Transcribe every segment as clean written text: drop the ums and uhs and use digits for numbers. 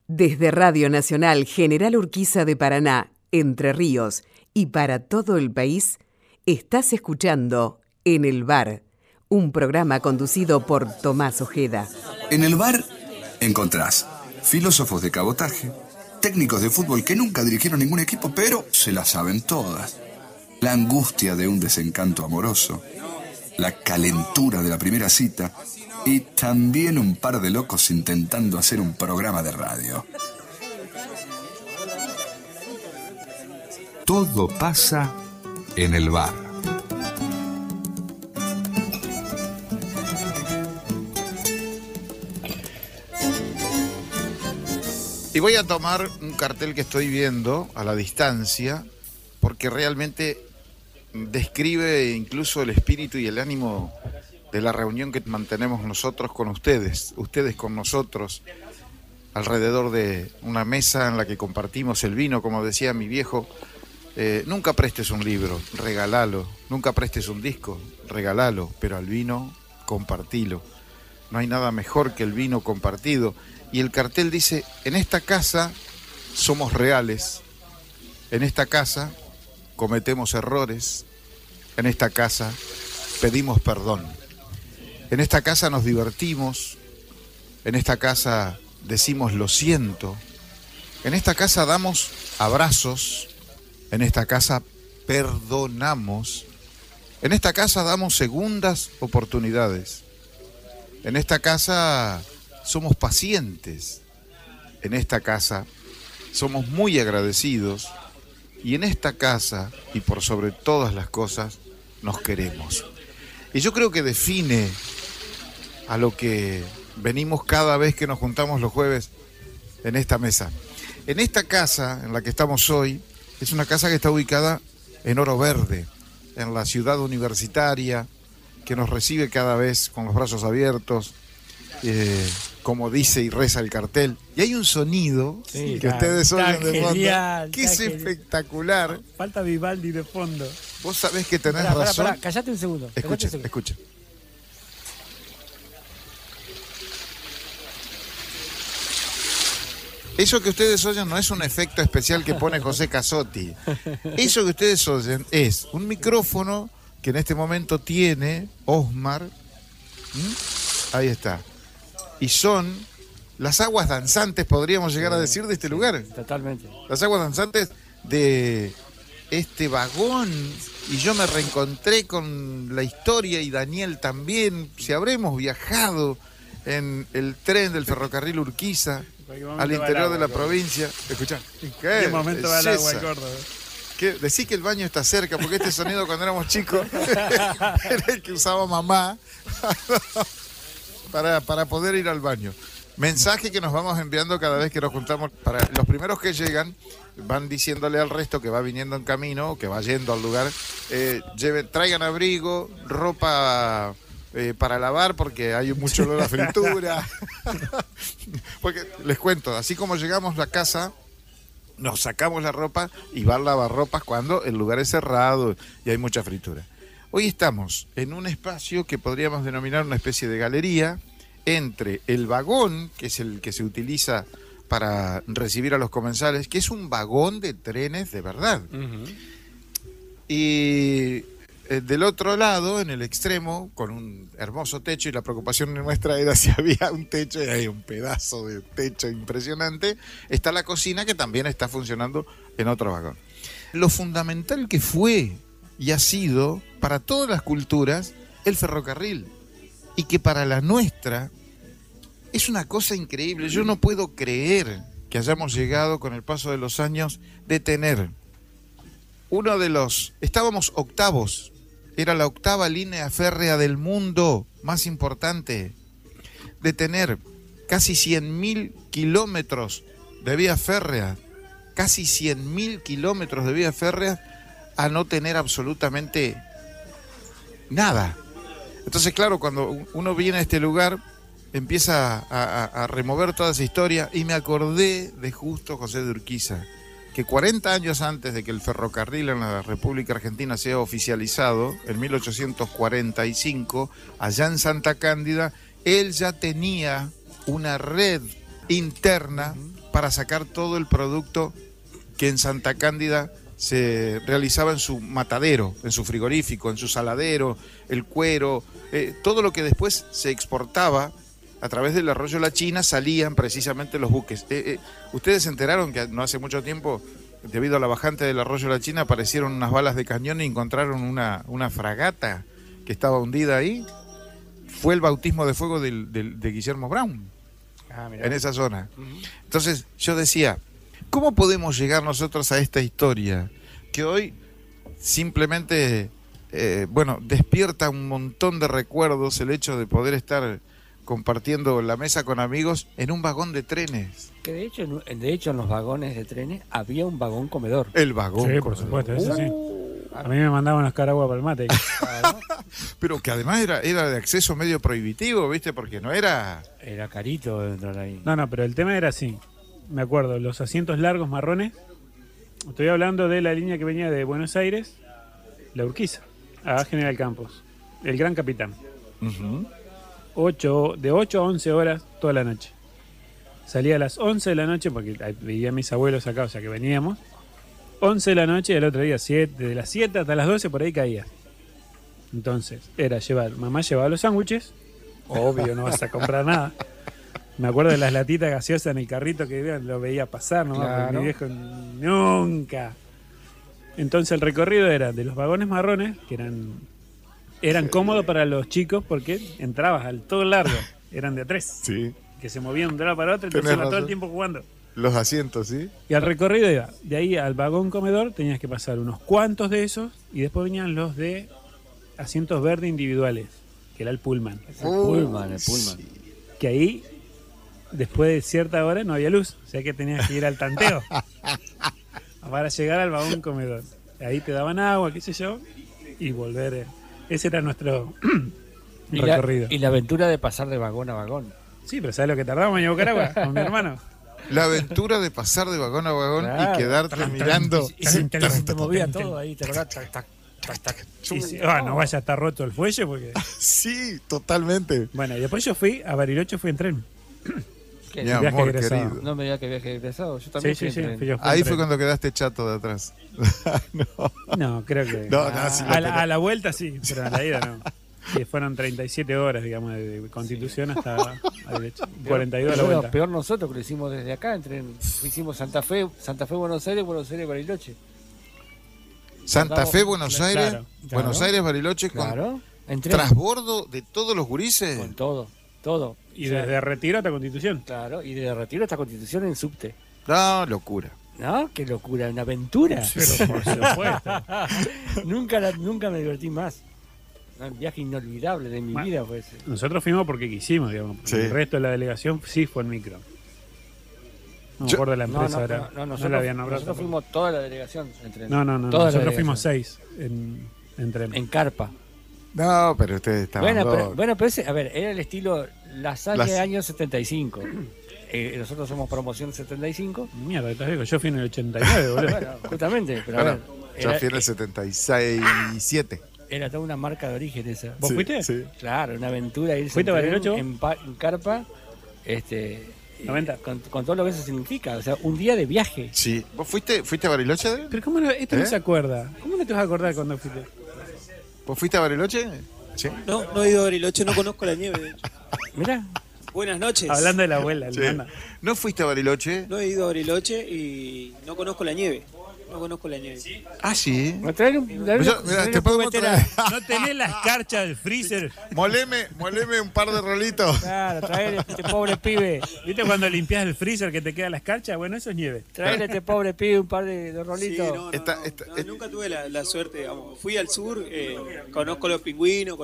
Desde Radio Nacional General Urquiza de Paraná, Entre Ríos y para todo el país, estás escuchando En el Bar, un programa conducido por Tomás Ojeda. En el bar encontrás filósofos de cabotaje, técnicos de fútbol que nunca dirigieron ningún equipo, pero se las saben todas. La angustia de un desencanto amoroso, la calentura de la primera cita y también un par de locos intentando hacer un programa de radio. Todo pasa en el bar. Y voy a tomar un cartel que estoy viendo a la distancia, porque realmente describe incluso el espíritu y el ánimo de la reunión que mantenemos nosotros con ustedes con nosotros, alrededor de una mesa en la que compartimos el vino. Como decía mi viejo, nunca prestes un libro, regalalo. Nunca prestes un disco, regalalo. Pero al vino, compartilo. No hay nada mejor que el vino compartido. Y el cartel dice: en esta casa somos reales, en esta casa cometemos errores, en esta casa pedimos perdón, en esta casa nos divertimos, en esta casa decimos lo siento, en esta casa damos abrazos, en esta casa perdonamos, en esta casa damos segundas oportunidades, en esta casa somos pacientes, en esta casa somos muy agradecidos y en esta casa, y por sobre todas las cosas, nos queremos. Y yo creo que define a lo que venimos cada vez que nos juntamos los jueves en esta mesa. En esta casa en la que estamos hoy, es una casa que está ubicada en Oro Verde, en la ciudad universitaria, que nos recibe cada vez con los brazos abiertos, como dice y reza el cartel. Y hay un sonido que ustedes oyen de fondo, que es espectacular. Falta Vivaldi de fondo. Vos sabés que tenés razón. Pará, callate un segundo. Escuchen. Eso que ustedes oyen no es un efecto especial que pone José Casotti. Eso que ustedes oyen es un micrófono que en este momento tiene Osmar. Ahí está. Y son las aguas danzantes, podríamos llegar a decir, de este lugar. Totalmente. Las aguas danzantes de este vagón. Y yo me reencontré con la historia, y Daniel también. Si habremos viajado en el tren del ferrocarril Urquiza al interior de la provincia. Escuchá. ¿Qué momento va el agua en Córdoba? Decí que el baño está cerca, porque este sonido cuando éramos chicos era el que usaba mamá para poder ir al baño. Mensaje que nos vamos enviando cada vez que nos juntamos. Para los primeros que llegan, van diciéndole al resto que va viniendo en camino, que va yendo al lugar, traigan abrigo, ropa para lavar, porque hay mucho olor a fritura. Porque les cuento, así como llegamos a la casa, nos sacamos la ropa y va a lavar ropas cuando el lugar es cerrado y hay mucha fritura. Hoy estamos en un espacio que podríamos denominar una especie de galería entre el vagón, que es el que se utiliza para recibir a los comensales, que es un vagón de trenes de verdad. Uh-huh. Y del otro lado, en el extremo, con un hermoso techo, y la preocupación nuestra era si había un techo, y hay un pedazo de techo impresionante, está la cocina, que también está funcionando en otro vagón. Lo fundamental que fue y ha sido para todas las culturas el ferrocarril, y que para la nuestra es una cosa increíble. Yo no puedo creer que hayamos llegado con el paso de los años de tener estábamos octavos, era la octava línea férrea del mundo más importante, de tener casi 100.000 kilómetros de vía férrea, casi 100.000 kilómetros de vía férrea, a no tener absolutamente nada. Entonces, claro, cuando uno viene a este lugar, empieza a remover toda esa historia, y me acordé de justo José de Urquiza, que 40 años antes de que el ferrocarril en la República Argentina sea oficializado, en 1845, allá en Santa Cándida, él ya tenía una red interna para sacar todo el producto que en Santa Cándida se realizaba en su matadero, en su frigorífico, en su saladero, el cuero, todo lo que después se exportaba a través del arroyo La China, salían precisamente los buques. Ustedes se enteraron que no hace mucho tiempo, debido a la bajante del arroyo La China, aparecieron unas balas de cañón y encontraron una fragata que estaba hundida ahí. Fue el bautismo de fuego de Guillermo Brown en esa zona. Entonces yo decía, ¿cómo podemos llegar nosotros a esta historia que hoy simplemente, despierta un montón de recuerdos el hecho de poder estar compartiendo la mesa con amigos en un vagón de trenes? Que de hecho en los vagones de trenes había un vagón comedor. El vagón. Sí, por supuesto, eso sí. A mí me mandaban a buscar agua para el mate. Pero que además era de acceso medio prohibitivo, ¿viste? Porque no era... Era carito entrar ahí. No, pero el tema era así. Me acuerdo, los asientos largos marrones. Estoy hablando de la línea que venía de Buenos Aires, la Urquiza, a General Campos, el Gran Capitán. De 8 a 11 horas toda la noche. Salía a las 11 de la noche, porque veía a mis abuelos acá, o sea que veníamos. 11 de la noche y el otro día 7, de las 7 hasta las 12 por ahí caía. Entonces, mamá llevaba los sándwiches, obvio, no vas a comprar nada. Me acuerdo de las latitas gaseosas en el carrito que lo veía pasar, ¿no? Claro. Mi viejo nunca. Entonces el recorrido era de los vagones marrones, que eran cómodos para los chicos porque entrabas al todo largo, eran de a 3. Sí. Que se movían de un lado para otro, entonces iba todo el tiempo jugando. Los asientos, ¿sí? Y al recorrido iba, de ahí al vagón comedor tenías que pasar unos cuantos de esos y después venían los de asientos verdes individuales, que era el Pullman. El Pullman. Que ahí, después de cierta hora, no había luz, o sea que tenías que ir al tanteo para llegar al vagón comedor. Ahí te daban agua, qué sé yo, y volver. Ese era nuestro recorrido. Y la aventura de pasar de vagón a vagón. Sí, pero ¿sabes lo que tardábamos en buscar agua con mi hermano? La aventura de pasar de vagón a vagón, claro, y quedarte mirando. Y se te movía todo ahí, te acordás, tac, tac, tac, tac. No vaya a estar roto el fuelle porque... Sí, totalmente. Bueno, y después yo fui a Bariloche, fui en tren. Mi amor querido. No me digas que viaje egresado, yo también sí, ahí fue cuando quedaste chato de atrás. No, creo que... Sí, a la vuelta sí, pero a la ida no. Sí, fueron 37 horas, digamos, de Constitución hasta Bariloche. 42 a la vuelta. Peor nosotros que lo hicimos desde acá, hicimos Santa Fe, Buenos Aires, Bariloche. Santa Fe, Buenos Aires, claro. Buenos Aires, Bariloche, claro, con trasbordo de todos los gurises. Con todo. Y desde Retiro hasta Constitución. Claro, y desde Retiro hasta Constitución en subte. No, locura. ¿No? Qué locura, una aventura. Pero por supuesto. nunca me divertí más. Un viaje inolvidable de mi vida fue ese. Nosotros fuimos porque quisimos, digamos. Sí. El resto de la delegación sí fue en micro. No me acuerdo de la empresa ahora. Nosotros, la habían nombrado. Nosotros fuimos toda la delegación en tren. No. Nosotros fuimos 6 en tren. En carpa. No, pero ustedes estaban Bueno, pero ese, a ver, era el estilo La Salle año 75. Nosotros somos promoción 75. Mierda, estás viejo. Yo fui en el 89, boludo. Bueno, justamente. Pero bueno, a ver, yo fui en el 76-7. Era toda una marca de origen esa. ¿Vos fuiste? Sí. Claro, una aventura irse ¿Fuiste a Bariloche? en carpa, 90. con todo lo que eso significa, o sea, un día de viaje. Sí. ¿Vos fuiste a Bariloche? Pero ¿cómo no? Esto no se acuerda. ¿Cómo no te vas a acordar cuando fuiste? ¿Vos fuiste a Bariloche? Sí. No he ido a Bariloche, no conozco la nieve, de hecho. Mirá. Buenas noches. Hablando de la abuela, Sí. hermana. ¿No fuiste a Bariloche? No he ido a Bariloche y no conozco la nieve. Ah, sí. Me traer un, Mirá, te podemos traer. ¿No tenés la escarcha del freezer? Moleme un par de rolitos. Claro, traer este pobre pibe. ¿Viste cuando limpias el freezer que te queda la escarcha? Bueno, eso es nieve. Traer a este pobre pibe un par de rolitos. Sí, nunca tuve la suerte, digamos. Fui al sur, conozco los pingüinos,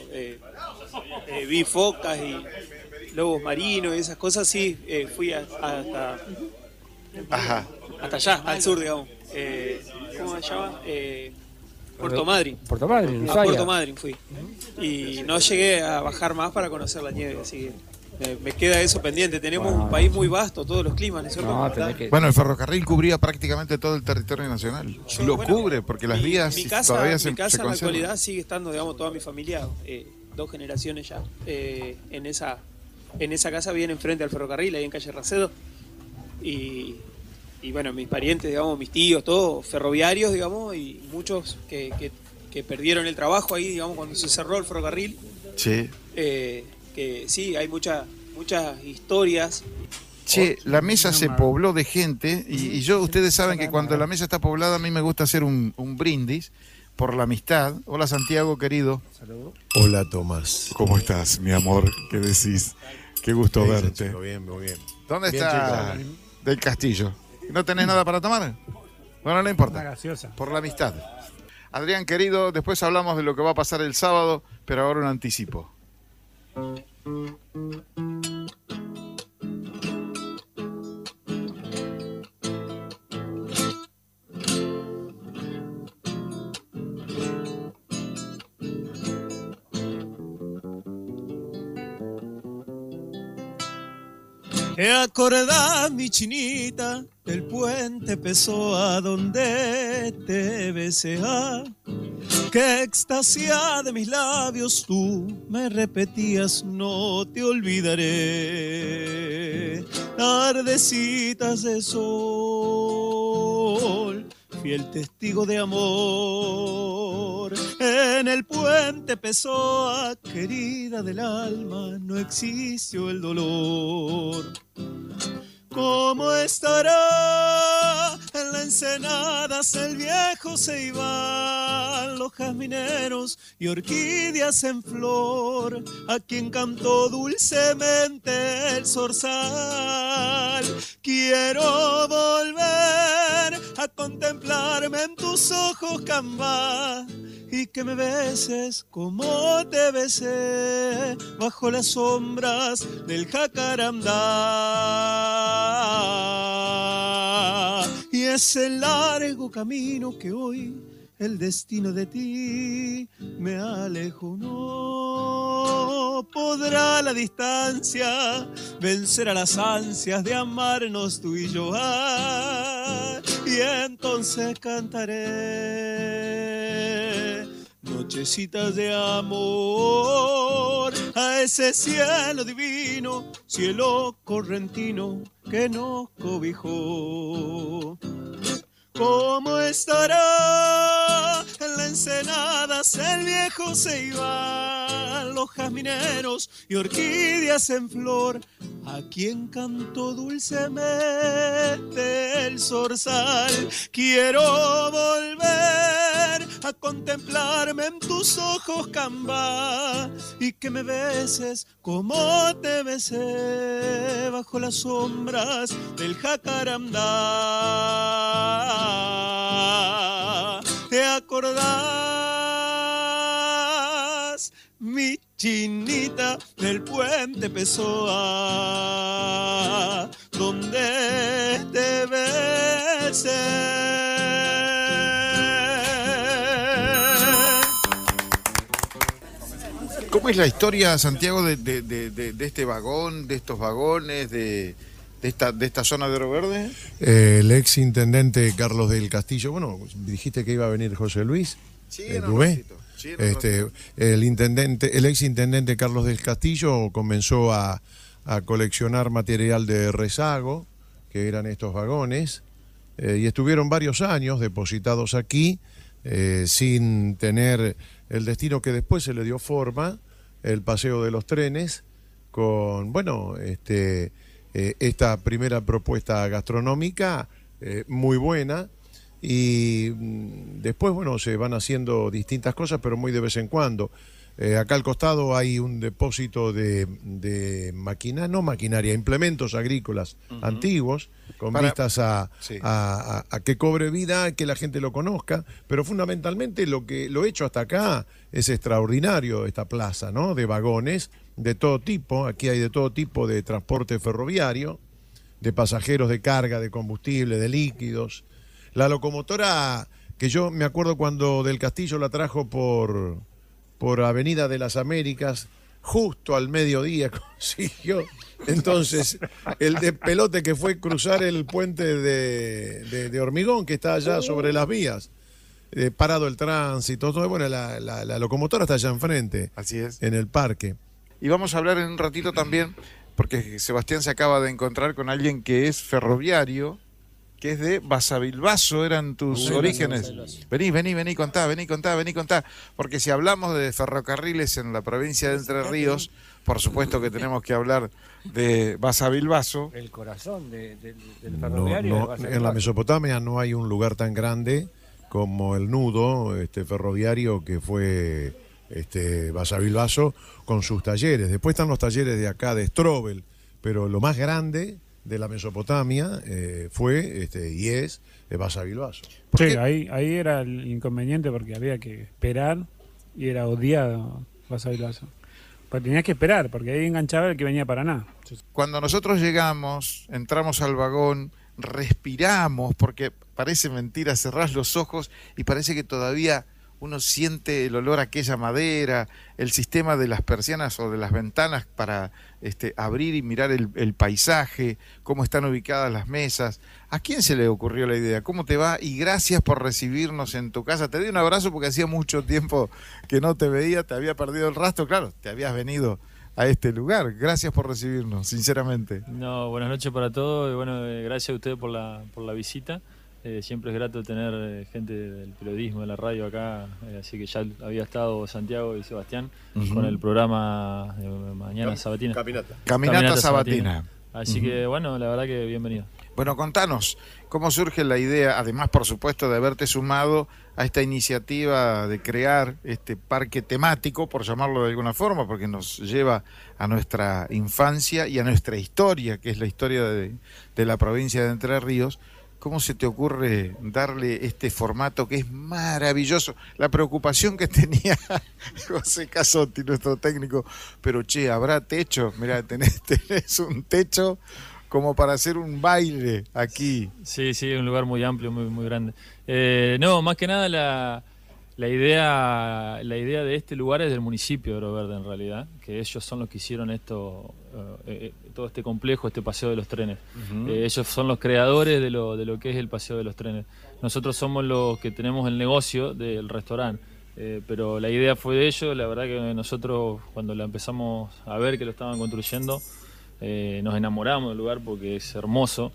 vi focas y lobos marinos y esas cosas, sí, fui hasta allá, al sur, digamos. ¿Cómo se llama? Puerto Madryn. Puerto Madryn, a Puerto Madryn fui. Y no llegué a bajar más para conocer la nieve, así que me queda eso pendiente. Tenemos un país muy vasto, todos los climas, ¿no es cierto? Bueno, el ferrocarril cubría prácticamente todo el territorio nacional. Cubre, porque las vías todavía se mi casa en la conservan. actualidad sigue estando, digamos, toda mi familia, 2 generaciones ya, en esa en esa casa bien enfrente al ferrocarril, ahí en calle Racedo. Y bueno, mis parientes, digamos, mis tíos, todos ferroviarios, digamos, y muchos que perdieron el trabajo ahí, digamos, cuando se cerró el ferrocarril. Sí. Que sí, hay muchas historias. Che, la mesa se pobló de gente y ustedes saben que cuando la mesa está poblada a mí me gusta hacer un brindis por la amistad. Hola Santiago, querido. Saludos. Hola Tomás. ¿Cómo estás, mi amor? ¿Qué decís? Qué gusto verte. Chico, bien, muy bien. ¿Dónde Bien, está chico. Del Castillo? ¿No tenés nada para tomar? Bueno, no importa. Una gaseosa. Por la amistad. Adrián, querido, después hablamos de lo que va a pasar el sábado, pero ahora un anticipo. ¿Te acordás, mi chinita, del puente Pessoa donde te besé? Qué extasia de mis labios tú me repetías, no te olvidaré. Tardecitas de sol, fiel testigo de amor. En el puente Pessoa, querida del alma, no existió el dolor. ¿Cómo estará en la ensenada el viejo Ceibal, los jazmineros y orquídeas en flor, a quien cantó dulcemente el zorzal? Quiero volver a contemplarme en tus ojos, Camba, y que me beses como te besé bajo las sombras del jacarandá. Y ese largo camino que hoy el destino de ti me alejó, no podrá la distancia vencer a las ansias de amarnos tú y yo. Y entonces cantaré nochecitas de amor a ese cielo divino, cielo correntino que nos cobijó. ¿Cómo estará en la ensenada el viejo Ceibal, los jazmineros y orquídeas en flor, a quien cantó dulcemente el zorzal? Quiero volver a contemplarme en tus ojos, Camba, y que me beses como te besé bajo las sombras del jacarandá. ¿Te acordás, mi chinita, del puente Pessoa donde te besé? ¿Cómo es la historia, Santiago, de este vagón, de estos vagones, de esta zona de Oro Verde? El ex intendente Carlos del Castillo, bueno, dijiste que iba a venir José Luis. Sí, Dubé. El ex intendente Carlos del Castillo comenzó a coleccionar material de rezago, que eran estos vagones, y estuvieron varios años depositados aquí, sin tener el destino que después se le dio forma, el paseo de los trenes, con, bueno, esta primera propuesta gastronómica muy buena, y después, bueno, se van haciendo distintas cosas, pero muy de vez en cuando. Acá al costado hay un depósito de maquinaria, implementos agrícolas antiguos, con vistas a que cobre vida, que la gente lo conozca, pero fundamentalmente lo hecho hasta acá es extraordinario, esta plaza, ¿no? De vagones de todo tipo. Aquí hay de todo tipo de transporte ferroviario, de pasajeros, de carga, de combustible, de líquidos. La locomotora, que yo me acuerdo cuando Del Castillo la trajo por Avenida de las Américas, justo al mediodía consiguió. Entonces, el despelote que fue cruzar el puente de hormigón que está allá sobre las vías, parado el tránsito, todo. Bueno, la locomotora está allá enfrente. Así es. En el parque. Y vamos a hablar en un ratito también porque Sebastián se acaba de encontrar con alguien que es ferroviario, que es de Basavilbaso, eran tus orígenes. Vení, contá, porque si hablamos de ferrocarriles en la provincia de Entre Ríos, por supuesto que tenemos que hablar de Basavilbaso. El corazón del ferroviario. En la Mesopotamia no hay un lugar tan grande como el nudo ferroviario que fue Basavilbaso con sus talleres. Después están los talleres de acá de Strobel, pero lo más grande de la Mesopotamia fue y es Basavilbaso. Sí, ahí era el inconveniente porque había que esperar y era odiado Basavilbaso. Pues tenías que esperar porque ahí enganchaba el que venía para nada. Cuando nosotros llegamos, entramos al vagón, respiramos, porque parece mentira, cerrás los ojos y parece que todavía uno siente el olor a aquella madera, el sistema de las persianas o de las ventanas para abrir y mirar el paisaje, cómo están ubicadas las mesas. ¿A quién se le ocurrió la idea? ¿Cómo te va? Y gracias por recibirnos en tu casa. Te di un abrazo porque hacía mucho tiempo que no te veía, te había perdido el rastro. Claro, te habías venido a este lugar. Gracias por recibirnos, sinceramente. No, buenas noches para todos y bueno, gracias a ustedes por la visita. Siempre es grato tener gente del periodismo, de la radio acá, así que ya había estado Santiago y Sebastián con el programa Mañana Sabatina. Caminata Sabatina. Así que bueno, la verdad que bienvenido. Bueno, contanos, ¿cómo surge la idea, además por supuesto de haberte sumado a esta iniciativa de crear este parque temático, por llamarlo de alguna forma, porque nos lleva a nuestra infancia y a nuestra historia, que es la historia de la provincia de Entre Ríos? ¿Cómo se te ocurre darle este formato que es maravilloso? La preocupación que tenía José Casotti, nuestro técnico, pero che, ¿habrá techo? Mirá, tenés un techo como para hacer un baile aquí. Sí, un lugar muy amplio, muy grande. No, más que nada la idea de este lugar es del municipio de Oro Verde en realidad, que ellos son los que hicieron esto, todo este complejo, este paseo de los trenes. Ellos son los creadores de lo que es el paseo de los trenes. Nosotros somos los que tenemos el negocio del restaurante, pero la idea fue de ellos. La verdad que nosotros cuando la empezamos a ver que lo estaban construyendo, nos enamoramos del lugar porque es hermoso.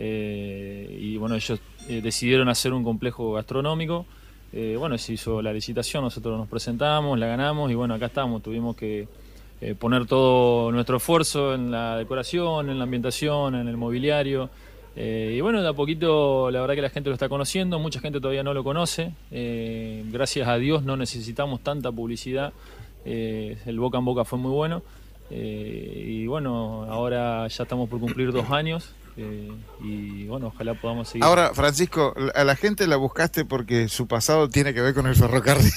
Y bueno, ellos decidieron hacer un complejo gastronómico. Bueno, se hizo la licitación, nosotros nos presentamos, la ganamos y bueno, acá estamos. Tuvimos que poner todo nuestro esfuerzo en la decoración, en la ambientación, en el mobiliario. Y bueno, de a poquito la verdad que la gente lo está conociendo, mucha gente todavía no lo conoce. Gracias a Dios no necesitamos tanta publicidad, el boca en boca fue muy bueno. Y bueno, ahora ya estamos por cumplir 2 años. Y bueno, ojalá podamos seguir. Ahora, Francisco, a la gente la buscaste porque su pasado tiene que ver con el ferrocarril.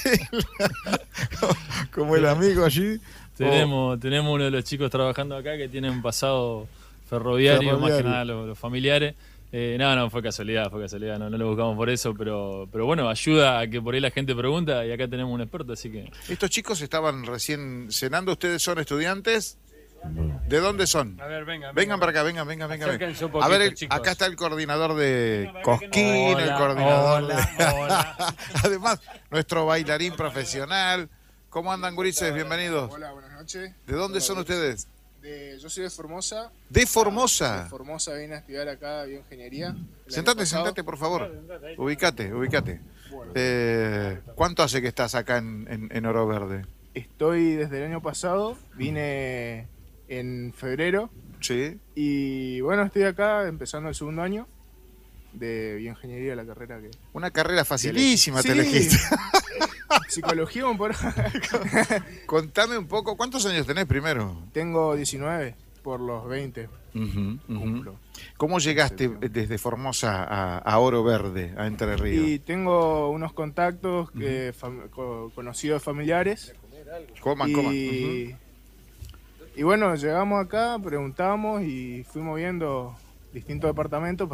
Como el amigo allí. Tenemos uno de los chicos trabajando acá que tiene un pasado ferroviario. Más que nada los familiares. No, fue casualidad, no lo buscamos por eso, pero bueno, ayuda a que por ahí la gente pregunta y acá tenemos un experto, así que... Estos chicos estaban recién cenando, ¿ustedes son estudiantes? ¿De dónde son? A ver, vengan para acá, vengan. Acérquense un poquito, a ver, chicos. Acá está el coordinador de Cosquín, el coordinador Hola. Además, nuestro bailarín profesional. ¿Cómo andan, gurises? Bienvenidos. Hola, buenas noches. ¿De dónde son ustedes? Yo soy de Formosa. ¿De Formosa? De Formosa vine a estudiar acá bioingeniería. Sentate, por favor. Ubicate. Bueno. ¿Cuánto hace que estás acá en Oro Verde? Estoy desde el año pasado, vine en febrero. Sí. Y bueno, estoy acá empezando el 2.º año de bioingeniería, la carrera que... Una carrera facilísima, sí. Te elegiste. Psicología, un poco. Contame un poco, ¿cuántos años tenés primero? Tengo 19, por los 20. Cumplo. ¿Cómo llegaste desde Formosa a Oro Verde, a Entre Ríos? Y tengo unos contactos conocidos familiares. Coman. Y bueno, llegamos acá, preguntamos y fuimos viendo distintos departamentos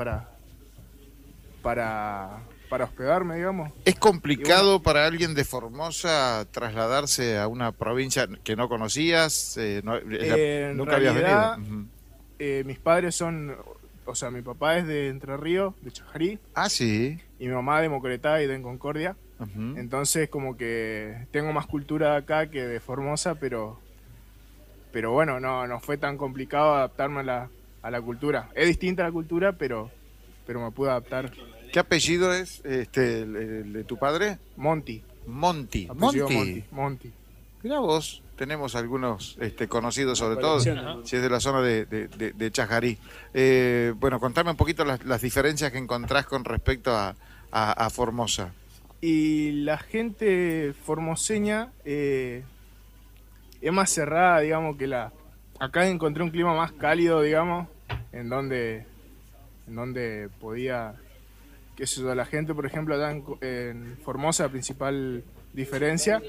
para hospedarme, digamos. ¿Es complicado para alguien de Formosa trasladarse a una provincia que no conocías? ¿Nunca habías venido? Mis padres son... O sea, mi papá es de Entre Ríos, de Chajarí. Ah, sí. Y mi mamá de Mocoretá y de Concordia. Entonces, como que tengo más cultura acá que de Formosa, pero Pero bueno, no fue tan complicado adaptarme a la cultura. Es distinta la cultura, pero me pude adaptar. ¿Qué apellido es el de tu padre? Monti. Monti. Apellido Monti. Mirá vos, tenemos algunos conocidos, sobre todo si es de la zona de Chajarí. Bueno, contame un poquito las diferencias que encontrás con respecto a Formosa. Y la gente formoseña es más cerrada, digamos, que acá encontré un clima más cálido, digamos, en donde podía, qué sé yo, la gente, por ejemplo, acá en Formosa, la principal diferencia,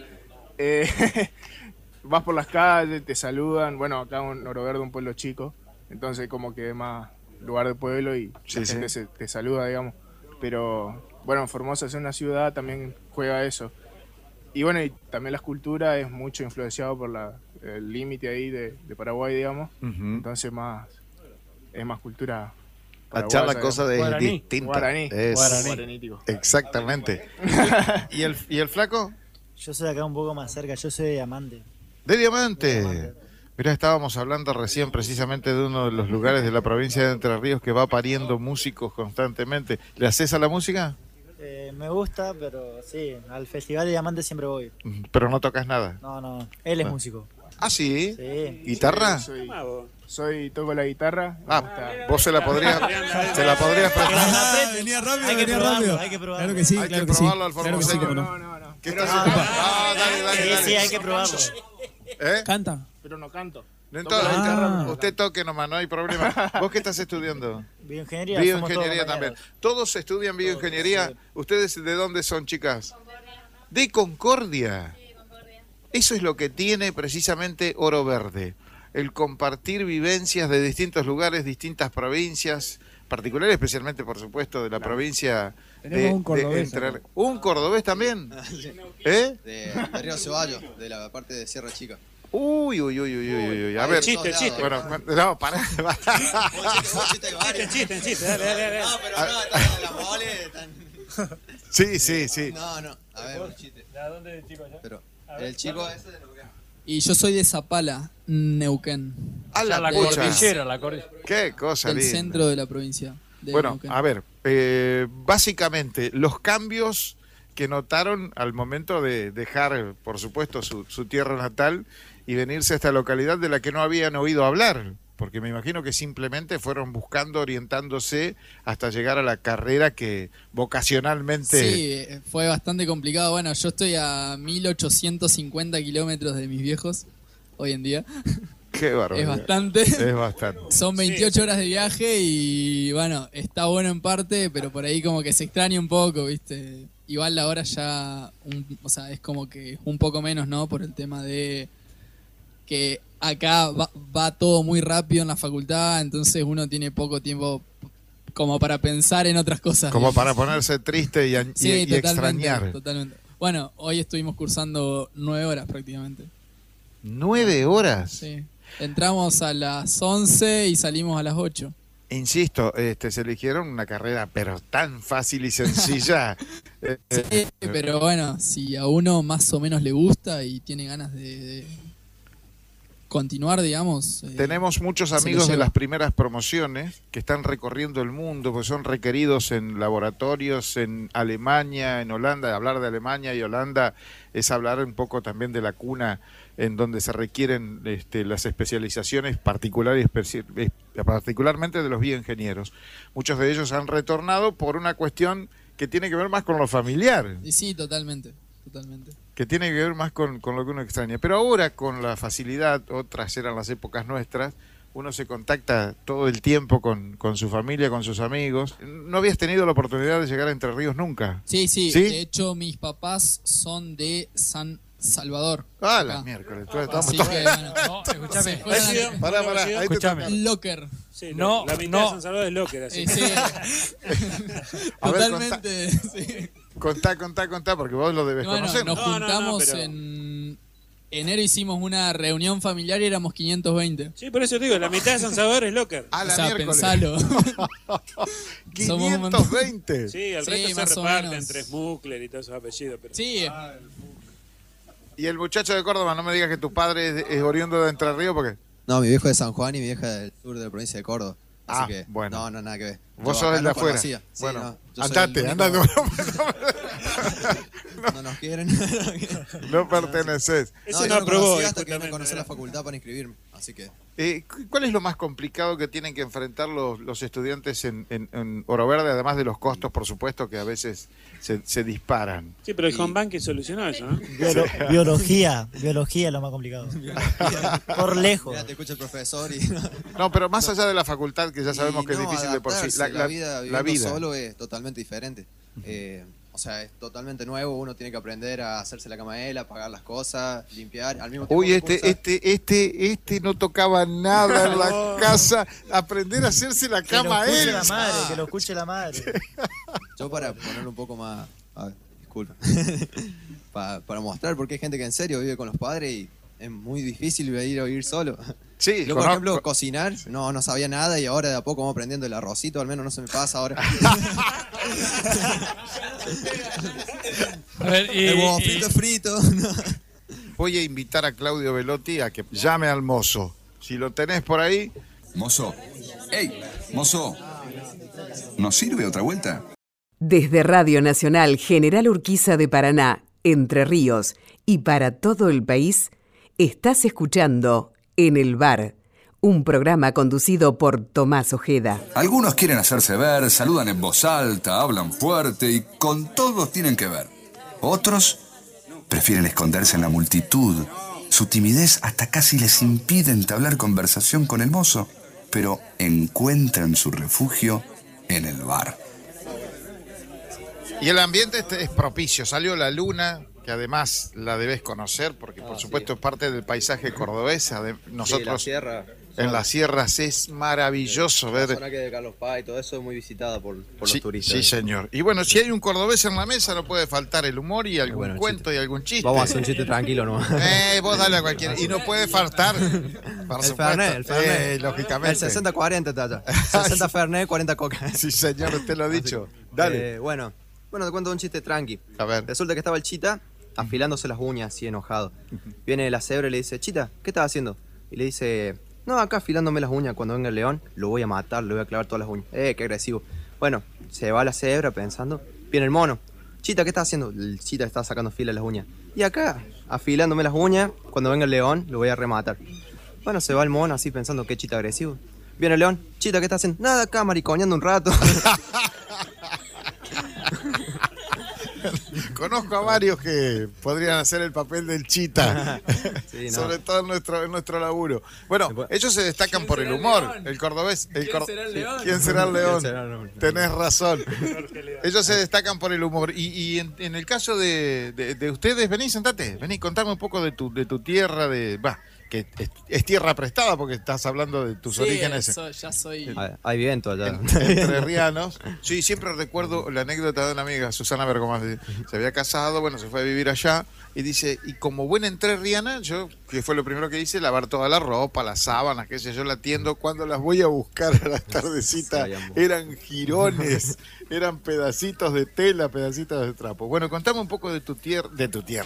vas por las calles, te saludan, bueno, acá en Oro Verde, un pueblo chico, entonces como que es más lugar de pueblo y la gente te saluda, digamos, pero bueno, Formosa es una ciudad, también juega eso. Y bueno, y también la escultura es mucho influenciado por el límite ahí de Paraguay, digamos. Entonces es más cultura paraguaya. Achar la cosa de distinta. Guaraní. Guaranítico. Exactamente. ¿Y el flaco? Yo soy acá un poco más cerca, yo soy de Diamante. ¿De Diamante? Mirá, estábamos hablando recién precisamente de uno de los lugares de la provincia de Entre Ríos que va pariendo músicos constantemente. ¿Le haces a la música? Me gusta, pero sí, al Festival de Diamante siempre voy. ¿Pero no tocas nada? No, él es músico. ¿Ah, sí? Sí. ¿Guitarra? Toco la guitarra. Vos se la podrías prestar. Venía rápido. Hay que probarlo. Claro que sí, Hay claro que que sí. probarlo al formoseño. No. ¿Qué estás haciendo? Dale. Sí, hay que probarlo. Canta. Pero no canto. Entonces, usted toque nomás, no hay problema. ¿Vos qué estás estudiando? Bioingeniería. Bioingeniería también. ¿Todos estudian bioingeniería? Sí. ¿Ustedes de dónde son, chicas? De Concordia. Eso es lo que tiene precisamente Oro Verde. El compartir vivencias de distintos lugares, distintas provincias, particulares especialmente, por supuesto, de la provincia Tenemos un cordobés. ¿Un cordobés también? Sí. ¿Eh? De Río Ceballos, de la parte de Sierra Chica. Uy. A ver. El chiste. Bueno, no, pará. Chiste, dale. No, pero no, las moles están... Sí. No, a ver, un chiste. ¿De dónde es el chico allá? Pero el chico ese de Neuquén. Y yo soy de Zapala, Neuquén. A la La pucha. cordillera. Qué cosa Del linda. centro de la provincia de Bueno, Neuquén. a ver, básicamente los cambios que notaron al momento de dejar, por supuesto, su tierra natal y venirse a esta localidad de la que no habían oído hablar, porque me imagino que simplemente fueron buscando, orientándose hasta llegar a la carrera que vocacionalmente... Sí, fue bastante complicado. Bueno, yo estoy a 1850 kilómetros de mis viejos hoy en día. Qué barbaridad. Es bastante. Es Son 28 horas de viaje y bueno, está bueno en parte, pero por ahí como que se extraña un poco, ¿viste? Igual la hora ya, o sea, es como que un poco menos, ¿no? Por el tema de que acá va todo muy rápido en la facultad, entonces uno tiene poco tiempo como para pensar en otras cosas. Como para ponerse triste y totalmente, extrañar. Totalmente. Bueno, hoy estuvimos cursando 9 horas prácticamente. ¿9 horas? Sí. Entramos a las 11 y salimos a las 8. Insisto, se eligieron una carrera pero tan fácil y sencilla. Sí, pero bueno, si a uno más o menos le gusta y tiene ganas de continuar, digamos. Tenemos muchos amigos de las primeras promociones que están recorriendo el mundo, pues son requeridos en laboratorios en Alemania, en Holanda. Hablar de Alemania y Holanda es hablar un poco también de la cuna en donde se requieren las especializaciones particularmente de los bioingenieros. Muchos de ellos han retornado por una cuestión que tiene que ver más con lo familiar. Y sí, totalmente. Que tiene que ver más con lo que uno extraña. Pero ahora, con la facilidad, otras eran las épocas nuestras, uno se contacta todo el tiempo con su familia, con sus amigos. ¿No habías tenido la oportunidad de llegar a Entre Ríos nunca? Sí. De hecho, mis papás son de San Salvador. Ah, la miércoles. Así que, bueno, escúchame. Pará, ahí Escúchame. Locker. Sí, la mitad de San Salvador es Locker, así. Sí. A ver, totalmente, sí. Contá, porque vos lo debes conocer. Nos juntamos en enero, hicimos una reunión familiar y éramos 520. Sí, por eso te digo, la mitad de San Salvador es Locker. A la miércoles. Pensalo. 520. Sí, el resto se reparte entre Smuckler y todos esos apellidos. Pero... Sí. Y el muchacho de Córdoba, no me digas que tu padre es oriundo de Entre Ríos, porque... No, mi viejo es de San Juan y mi vieja del sur de la provincia de Córdoba. Así que, bueno. No, nada que ver. Vos Yo sos acá el de no afuera. conocía. Sí, Bueno, yo soy andate. No nos quieren. No perteneces. No, yo no conocía hasta que me conocí la facultad para inscribirme. Así que... ¿Cuál es lo más complicado que tienen que enfrentar los estudiantes en Oro Verde, además de los costos, por supuesto, que a veces se disparan? Sí, pero el home banking solucionó eso, ¿no? Biología es lo más complicado. Por lejos. Mira, te escucha el profesor y... No, pero más allá de la facultad, que ya sabemos que es difícil de por sí. La vida solo es totalmente diferente. O sea, es totalmente nuevo, uno tiene que aprender a hacerse la cama él, a pagar las cosas, limpiar, al mismo tiempo. Uy, este no tocaba nada en la casa, aprender a hacerse la cama él. Que lo escuche la madre. Yo para ponerlo un poco más, a ver, disculpa, para mostrar, porque hay gente que en serio vive con los padres y es muy difícil vivir solo. Sí, yo, por ejemplo, cocinar, no sabía nada y ahora de a poco vamos aprendiendo el arrocito, al menos no se me pasa ahora. A ver, el huevo frito. Voy a invitar a Claudio Velotti a que llame al mozo. Si lo tenés por ahí. Mozo. ¡Ey, mozo! ¿Nos sirve otra vuelta? Desde Radio Nacional General Urquiza de Paraná, Entre Ríos y para todo el país, estás escuchando En el Bar, un programa conducido por Tomás Ojeda. Algunos quieren hacerse ver, saludan en voz alta, hablan fuerte y con todos tienen que ver. Otros prefieren esconderse en la multitud. Su timidez hasta casi les impide entablar conversación con el mozo, pero encuentran su refugio en el bar. Y el ambiente es propicio. Salió la luna, que además la debes conocer, porque por supuesto es parte del paisaje cordobés. Nosotros la sierra, en las sierras es maravilloso ver. La zona que de Carlos Paz y todo eso es muy visitada por los turistas. Sí, señor. Y bueno, si hay un cordobés en la mesa, no puede faltar el humor y algún cuento y algún chiste. Vamos a hacer un chiste tranquilo, ¿no? Vos dale a cualquiera. Y no puede faltar, por supuesto. El Fernet. Lógicamente. El 60-40, tata. 60 Fernet, 40 Coca. Sí, señor, usted lo ha dicho. Dale. Bueno, te cuento un chiste tranqui. A ver. Resulta que estaba el Chita afilándose las uñas, así enojado. Viene la cebra y le dice, Chita, ¿qué estás haciendo? Y le dice, no, acá afilándome las uñas, cuando venga el león, lo voy a matar, le voy a clavar todas las uñas. Qué agresivo. Bueno, se va la cebra pensando, viene el mono. Chita, ¿qué estás haciendo? El Chita está sacando fila a las uñas. Y acá, afilándome las uñas, cuando venga el león, lo voy a rematar. Bueno, se va el mono así pensando, qué Chita agresivo. Viene el león, Chita, ¿qué estás haciendo? Nada, acá mariconeando un rato. Conozco a varios que podrían hacer el papel del Chita, sí, no. Sobre todo en nuestro laburo. Bueno, ellos se destacan por el humor. El cordobés. ¿Quién será el león? ¿Quién será el león? Tenés razón. Ellos se destacan por el humor. Y en el caso de ustedes, vení, sentate. Vení, contame un poco de tu tierra, que es tierra prestada porque estás hablando de tus orígenes. Ya soy. Hay viento allá. Entrerrianos. Sí, siempre recuerdo la anécdota de una amiga, Susana Bergomás. Se había casado, se fue a vivir allá y dice, y como buena entrerriana, yo, que fue lo primero que hice, lavar toda la ropa, las sábanas, qué sé yo, la tiendo. Cuando las voy a buscar a la tardecita, eran jirones, eran pedacitos de tela, pedacitos de trapo. Bueno, contame un poco de tu tierra, de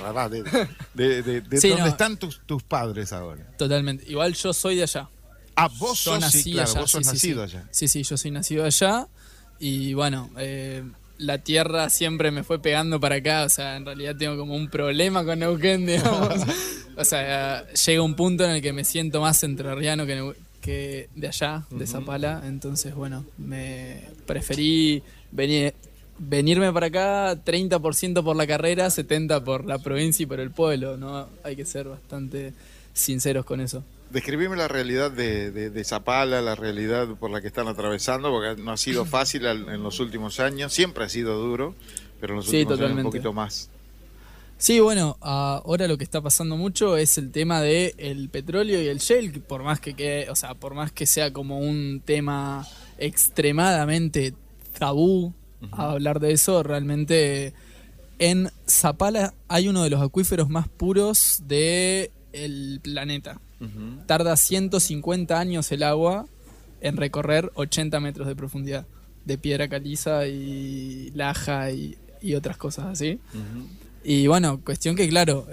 sí, dónde están tus padres ahora. Totalmente. Igual yo soy de allá. Ah, vos sos, allá. Vos sos nacido allá. Sí, yo soy nacido allá. Y bueno, la tierra siempre me fue pegando para acá. O sea, en realidad tengo como un problema con Neuquén, digamos. O sea, llega un punto en el que me siento más entrerriano que de allá, de Zapala. Entonces, bueno, me preferí venirme para acá 30% por la carrera, 70% por la provincia y por el pueblo, ¿no? Hay que ser bastante sinceros con eso. Describime la realidad de Zapala, la realidad por la que están atravesando, porque no ha sido fácil en los últimos años, siempre ha sido duro, pero en los últimos años un poquito más. Sí, bueno, ahora lo que está pasando mucho es el tema del petróleo y el shale, que por más que sea como un tema extremadamente tabú a hablar de eso, realmente en Zapala hay uno de los acuíferos más puros del planeta. Tarda 150 años el agua en recorrer 80 metros de profundidad, de piedra caliza y laja y otras cosas así. Y bueno, cuestión que claro,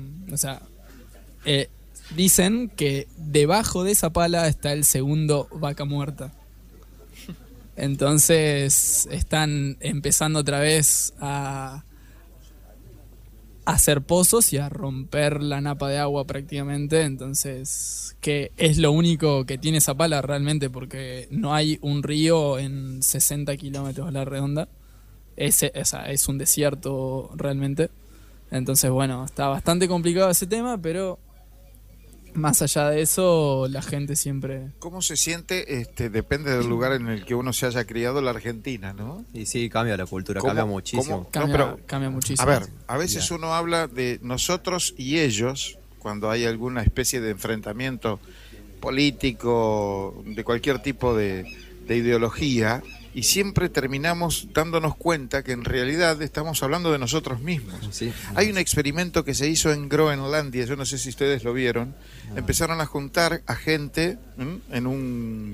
dicen que debajo de esa pala está el segundo Vaca Muerta. Entonces están empezando otra vez a hacer pozos y a romper la napa de agua prácticamente. Entonces, que es lo único que tiene esa pala realmente, porque no hay un río en 60 kilómetros a la redonda. Es un desierto realmente. Entonces, bueno, está bastante complicado ese tema, pero más allá de eso, la gente siempre... ¿Cómo se siente? Depende del lugar en el que uno se haya criado, la Argentina, ¿no? Y sí, cambia la cultura, cambia muchísimo. Cambia muchísimo. A ver, a veces uno habla de nosotros y ellos, cuando hay alguna especie de enfrentamiento político, de cualquier tipo de ideología, y siempre terminamos dándonos cuenta que en realidad estamos hablando de nosotros mismos. Sí. Hay un experimento que se hizo en Groenlandia, yo no sé si ustedes lo vieron. Empezaron a juntar a gente en un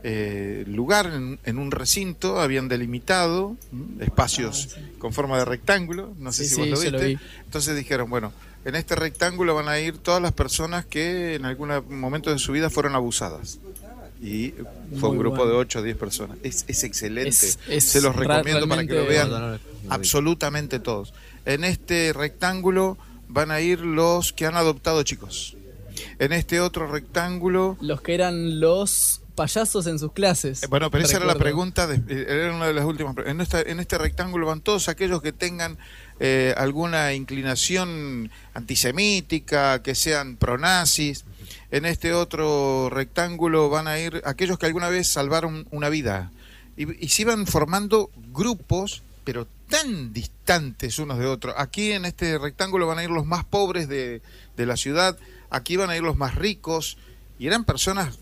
lugar, en un recinto, habían delimitado espacios con forma de rectángulo, no sé si vos lo viste. Entonces dijeron, bueno, en este rectángulo van a ir todas las personas que en algún momento de su vida fueron abusadas. Y fue un grupo de 8 o 10 personas. Es excelente. Se los recomiendo para que lo vean absolutamente todos. En este rectángulo van a ir los que han adoptado chicos. En este otro rectángulo... Los que eran los payasos en sus clases. Bueno, pero esa era la pregunta, era una de las últimas. En este rectángulo van todos aquellos que tengan alguna inclinación antisemítica, que sean pronazis. En este otro rectángulo van a ir aquellos que alguna vez salvaron una vida. Y se iban formando grupos, pero tan distantes unos de otros. Aquí en este rectángulo van a ir los más pobres de la ciudad, aquí van a ir los más ricos, y eran personas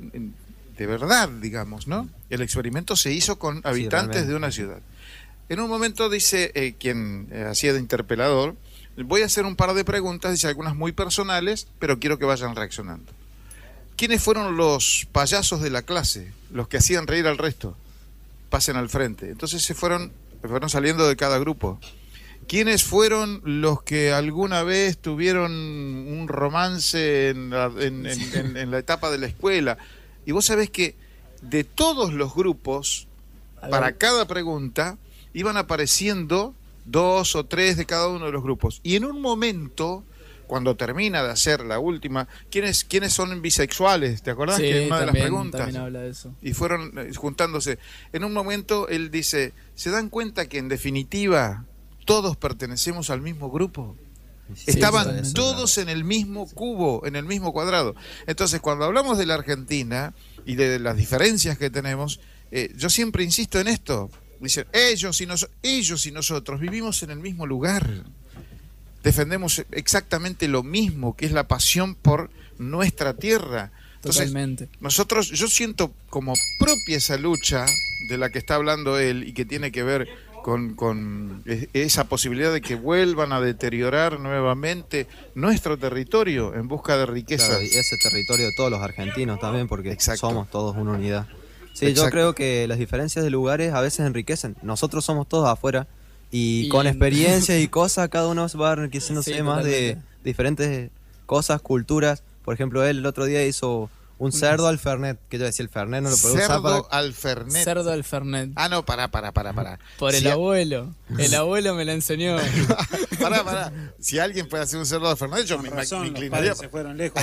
de verdad, digamos, ¿no? El experimento se hizo con habitantes de una ciudad. En un momento dice quien hacía de interpelador, voy a hacer un par de preguntas, dice algunas muy personales, pero quiero que vayan reaccionando. ¿Quiénes fueron los payasos de la clase? Los que hacían reír al resto. Pasen al frente. Entonces se fueron saliendo de cada grupo. ¿Quiénes fueron los que alguna vez tuvieron un romance en la etapa de la escuela? Y vos sabés que de todos los grupos, para cada pregunta, iban apareciendo 2 o 3 de cada uno de los grupos. Y en un momento, cuando termina de hacer la última, ¿quiénes son bisexuales? ¿Te acordás? Sí, que es una de las preguntas. También habla de eso. Y fueron juntándose. En un momento él dice, ¿se dan cuenta que en definitiva todos pertenecemos al mismo grupo? Sí, estaban todos en el mismo cubo, en el mismo cuadrado. Entonces, cuando hablamos de la Argentina y de las diferencias que tenemos, yo siempre insisto en esto. Dicen, ellos y nosotros vivimos en el mismo lugar. Defendemos exactamente lo mismo, que es la pasión por nuestra tierra. Entonces, totalmente. Yo siento como propia esa lucha de la que está hablando él y que tiene que ver con esa posibilidad de que vuelvan a deteriorar nuevamente nuestro territorio en busca de riqueza. Claro, y ese territorio de todos los argentinos también, porque somos todos una unidad. Sí, Exacto. Yo creo que las diferencias de lugares a veces enriquecen. Nosotros somos todos afuera y con experiencias y cosas cada uno va enriqueciéndose más de diferentes cosas, culturas. Por ejemplo, él el otro día hizo un cerdo al fernet, que yo decía, el fernet no lo puedo usar para... al fernet. Cerdo al fernet. Ah, no, pará. Por el abuelo. El abuelo me la enseñó. Pará. Si alguien puede hacer un cerdo al fernet, yo me inclinaría. Se fueron lejos.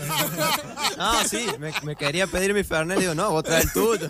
No, sí, me quería pedir mi fernet, digo, no, vos traes el tuyo.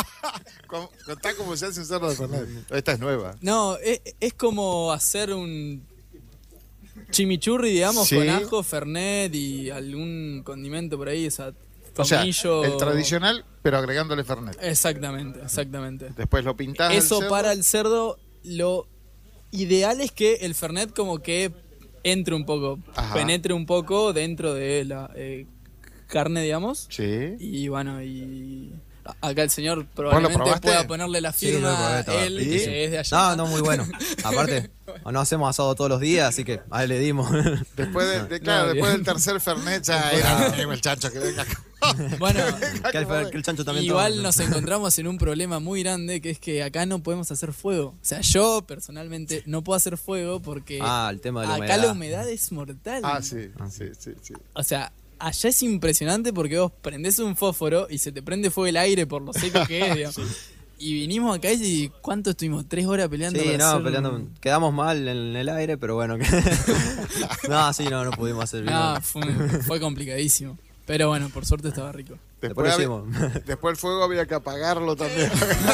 Contá cómo se hace un cerdo al fernet. Esta es nueva. No, es como hacer un chimichurri, digamos, con ajo, fernet y algún condimento por ahí, tomillo. O sea, el tradicional, pero agregándole fernet. Exactamente. Después lo pintás. Eso para el cerdo, lo ideal es que el fernet como que entre un poco, penetre un poco dentro de la carne, digamos. Sí. Y bueno, acá el señor probablemente pueda ponerle la firma a él, que es de allá. No, muy bueno. Aparte, no hacemos asado todos los días, así que a él le dimos. Después del tercer fernet ya era el chancho que venga acá. Bueno, que el chancho también igual toma. nos encontramos en un problema muy grande, que es que acá no podemos hacer fuego. O sea, yo personalmente no puedo hacer fuego porque el tema de la acá humedad. la humedad es mortal. Sí. O sea, allá es impresionante porque vos prendés un fósforo y se te prende fuego el aire por lo seco que es, digamos. Y vinimos acá y ¿cuánto estuvimos? 3 horas peleando. Sí, para hacer peleando. Quedamos mal en el aire, pero bueno. No pudimos hacer bien. No, fue complicadísimo. Pero bueno, por suerte estaba rico. Después el fuego había que apagarlo también.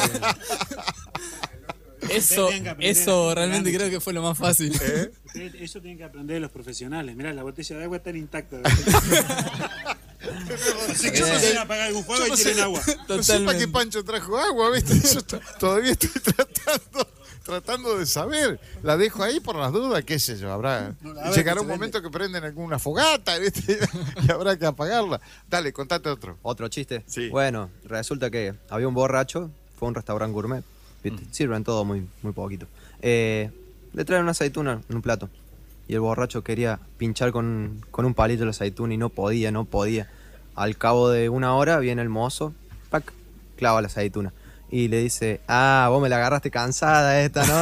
Eso realmente creo que fue lo más fácil. Eso tienen que aprender los profesionales. Mirá, la botella de agua está intacta. Así que se pueden apagar algún fuego y tienen agua. No sé para qué Pancho trajo agua, ¿viste? Yo todavía estoy tratando de saber. La dejo ahí por las dudas, qué sé yo. Llegará un momento que prenden alguna fogata, ¿viste? Y habrá que apagarla. Dale, contate otro. ¿Otro chiste? Sí. Bueno, resulta que había un borracho, fue a un restaurante gourmet. ¿Viste? Sirven todo muy poquito. Le traen una aceituna en un plato. Y el borracho quería pinchar con un palillo la aceituna y no podía. Al cabo de 1 hora viene el mozo, ¡pac!, clava la aceituna. Y le dice, vos me la agarraste cansada esta, ¿no?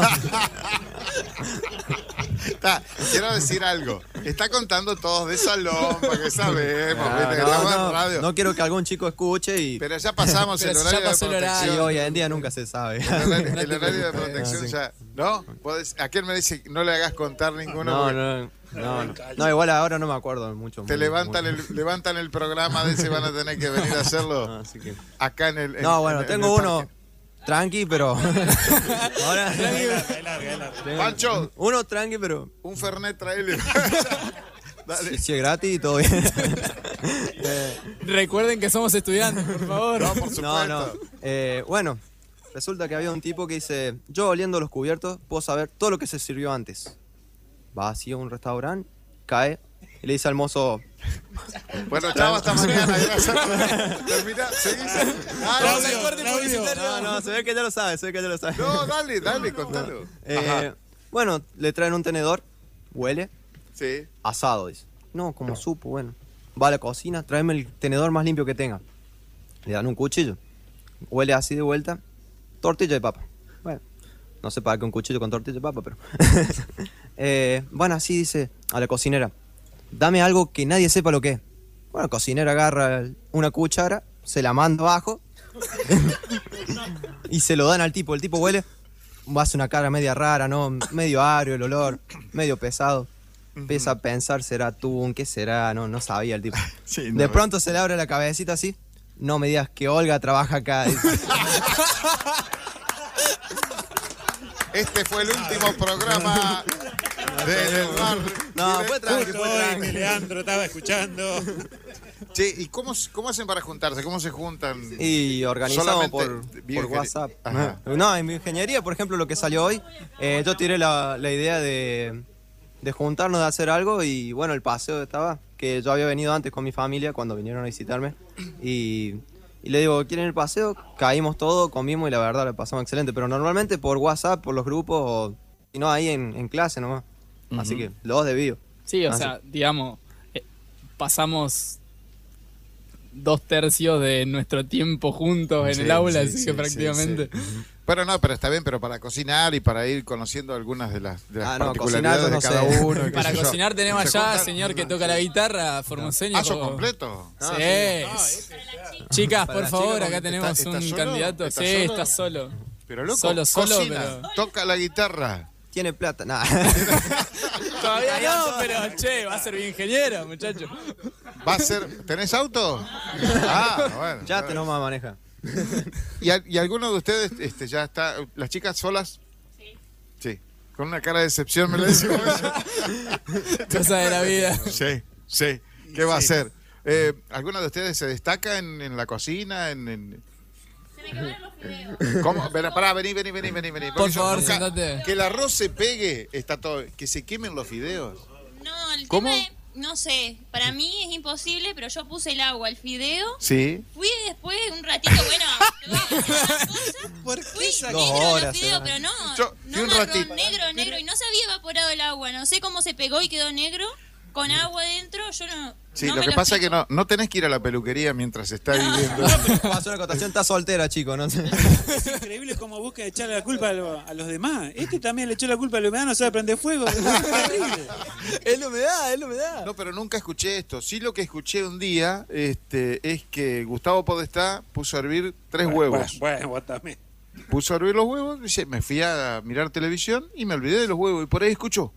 Quiero decir algo. Está contando todos de salón, para que sabemos. Estamos en radio. No quiero que algún chico escuche y... Pero ya pasamos el horario de protección. Y hoy en día nunca se sabe. El horario de protección ya... ¿No? Aquel me dice que no le hagas contar ninguno. No, igual ahora no me acuerdo mucho. Te levantan el programa de ese, van a tener que venir a hacerlo acá en el... tengo uno... Tranqui, pero... Ahora... Pancho. Uno tranqui, pero... Un Fernet traele. Si es gratis y todo bien. Recuerden que somos estudiantes, por favor. No, por supuesto. Bueno, resulta que había un tipo que dice, yo oliendo los cubiertos puedo saber todo lo que se sirvió antes. Va así a un restaurante, cae y le dice al mozo... Bueno, chao, hasta mañana. Termina, seguís. No, se ve que ya lo sabe, No, dale, contalo. Bueno, le traen un tenedor, huele, sí, asado, dice. No, como supo, bueno. Va a la cocina, tráeme el tenedor más limpio que tenga. Le dan un cuchillo, huele así de vuelta, tortilla de papa. Bueno, no sé para qué un cuchillo con tortilla de papa, pero... bueno, así dice a la cocinera, dame algo que nadie sepa lo que es. Bueno, la cocinera agarra una cuchara, se la manda abajo y se lo dan al tipo. El tipo huele, hace una cara media rara, ¿no? Medio agrio el olor, medio pesado. Empieza a pensar, ¿será atún? ¿Qué será? No sabía el tipo. Sí, de pronto se le abre la cabecita así. No me digas que Olga trabaja acá. Este fue el último programa del bar. No, fue tranqui. Leandro estaba escuchando. Che, ¿y cómo hacen para juntarse? ¿Cómo se juntan? Y organizamos por WhatsApp. Ajá. No, en mi ingeniería, por ejemplo, lo que salió hoy, yo tiré la idea de juntarnos, de hacer algo, y bueno, el paseo estaba, que yo había venido antes con mi familia cuando vinieron a visitarme, y le digo, ¿quieren el paseo? Caímos todos, comimos y la verdad le pasamos excelente, pero normalmente por WhatsApp, por los grupos, o si no, ahí en clase nomás. Así que, los debido. Sí, o sea, digamos, pasamos 2/3 de nuestro tiempo juntos en el aula, así que prácticamente... Sí. Pero está bien, pero para cocinar y para ir conociendo algunas de las particularidades de cada uno. Para cocinar tenemos allá, señor que toca la guitarra, formoseño. ¿Paso completo? Sí. Chicas, por favor, acá tenemos un candidato. Sí, está solo. Pero loco, solo, cocina, pero... toca la guitarra. Tiene plata, nada. Todavía no, pero che, va a ser bien ingeniero, muchacho. ¿Va a ser? ¿Tenés auto? Bueno. Ya te nomás maneja. ¿Y alguno de ustedes ya está? ¿Las chicas solas? Sí. Con una cara de decepción me lo dice. Cosa de la vida. Sí. ¿Qué va a hacer? ¿Alguno de ustedes se destaca en la cocina? ¿Cómo? Pará, vení. Por favor, sentate. Que el arroz se pegue, está todo. Que se quemen los fideos. No, el ¿Cómo? tema es, no sé, para mí es imposible, pero yo puse el agua al fideo. Sí. Fui después un ratito, fui negro los fideos, pero no marrón, negro, y no se había evaporado el agua, no sé cómo se pegó y quedó negro. con agua dentro, yo no. Sí, no lo me que pasa es que explico. no tenés que ir a la peluquería mientras está viviendo. Vamos a hacer una acotación, está soltera, chico, ¿no? Es increíble cómo busca echarle la culpa a los demás. Este también le echó la culpa a la humedad, no sabe prender fuego. Es terrible. Es la humedad. No, pero nunca escuché esto. Sí, lo que escuché un día es que Gustavo Podestá puso a hervir 3 huevos. Bueno, vos también. Puso a hervir los huevos, dice, me fui a mirar televisión y me olvidé de los huevos. Y por ahí escucho.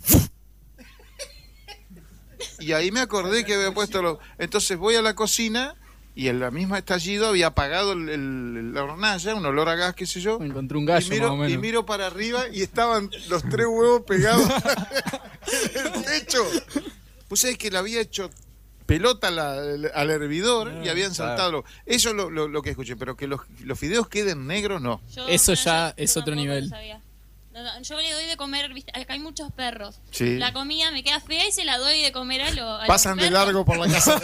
Y ahí me acordé que había puesto los... Entonces voy a la cocina y en la misma estallido había apagado la hornalla, un olor a gas, qué sé yo. Encontré un gallo, más o menos. Y miro para arriba y estaban los 3 huevos pegados en el techo. Pues sabés que le había hecho pelota al hervidor y habían saltado. Eso es lo que escuché, pero que los fideos queden negros, no. Eso ya es otro nivel. Yo le doy de comer, ¿viste? Acá hay muchos perros. Sí. La comida me queda fea y se la doy de comer a los Pasan de perros. largo por la casa.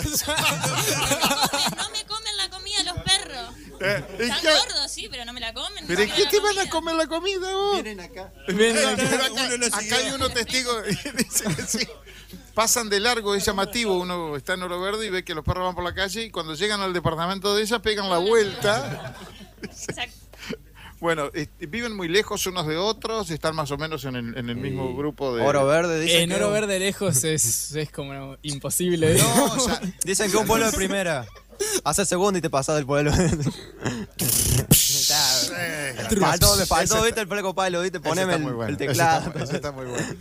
No me comen la comida los perros. Están gordos, sí, pero no me la comen. ¿Pero qué te van a comer la comida vos? Vienen acá. Acá hay uno testigo y dice que sí. Pasan de largo, es llamativo. Uno está en Oro Verde y ve que los perros van por la calle y cuando llegan al departamento de ella pegan la vuelta. Exacto. Bueno, viven muy lejos unos de otros, están más o menos en el mismo grupo de... Oro Verde, dicen En Oro Verde lejos es como imposible. No, o sea, dicen que un pueblo de primera. Hace segundo y te pasás del pueblo. Le faltó, viste, el Fleco Palo, viste, poneme el teclado. Ese está muy bueno.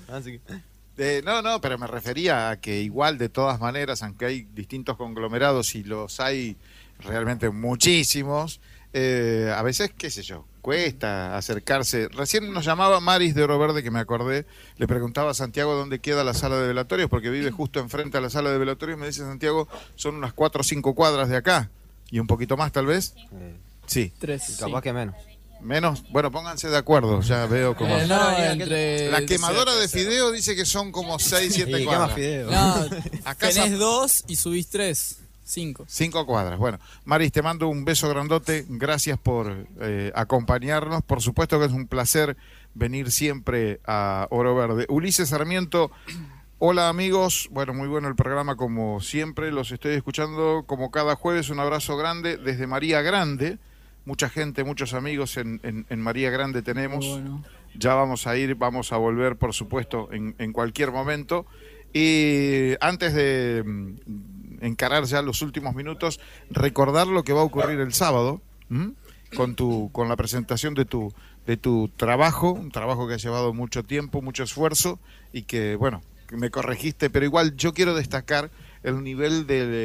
No, pero me refería a que igual de todas maneras, aunque hay distintos conglomerados y los hay realmente muchísimos, a veces, qué sé yo, cuesta acercarse. Recién nos llamaba Maris de Oro Verde, que me acordé, le preguntaba a Santiago dónde queda la sala de velatorios, porque vive justo enfrente a la sala de velatorios. Me dice Santiago, son unas 4 o 5 cuadras de acá, y un poquito más tal vez. Sí. 3. Capaz que menos. Menos, bueno, pónganse de acuerdo, ya veo como... La quemadora de fideo dice que son como 6, 7 cuadras. No, acá tenés 2 y subís 3. 5 cuadras. Bueno, Maris, te mando un beso grandote. Gracias por acompañarnos. Por supuesto que es un placer venir siempre a Oro Verde. Ulises Sarmiento, hola amigos. Bueno, muy bueno el programa como siempre. Los estoy escuchando como cada jueves. Un abrazo grande desde María Grande. Mucha gente, muchos amigos en María Grande tenemos. Bueno. Ya vamos a ir, vamos a volver, por supuesto, en cualquier momento. Y antes de encarar ya los últimos minutos, recordar lo que va a ocurrir el sábado con la presentación de tu trabajo, un trabajo que ha llevado mucho tiempo, mucho esfuerzo y que, bueno, me corregiste, pero igual yo quiero destacar el nivel